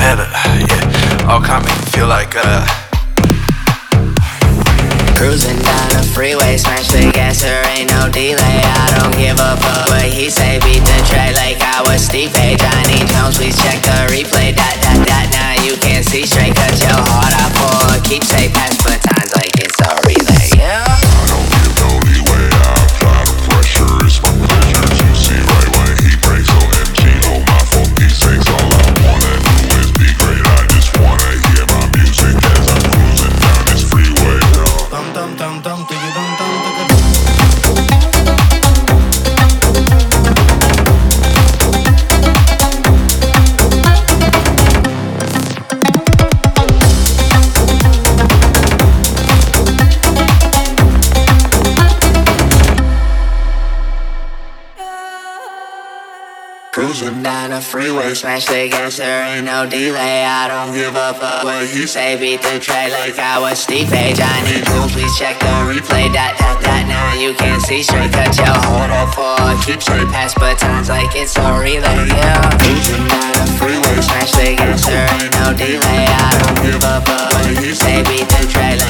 together, yeah. All kind make me feel like cruising down the freeway, smash the gas, there ain't no delay. I don't give a fuck what he say, beat the track like I was Steve A. Johnny Jones, please check the replay. Now you can't see straight, cut your heart out for a keepsake. Pass batons like it's a relay, yeah. I don't give no leeway, I apply the pressure. It's my pleasure to see right when he breaks. OMG, no my fault, these things. All I wanna do is be great. I just wanna hear my music as I'm cruising down this freeway. Dum dum dum dum, do you dum dum dum dum. Cruising down the freeway, smash the gas, there ain't no delay. I don't give a fuck what you say, beat the track like I was Steve A. Johnny Jones, please check the replay. Now you can't see straight, cut your hold up for a keepsake. Pass batons like it's a relay, yeah. Cruising down the freeway, smash the gas, there ain't no delay. I don't give a fuck what you say, beat the track like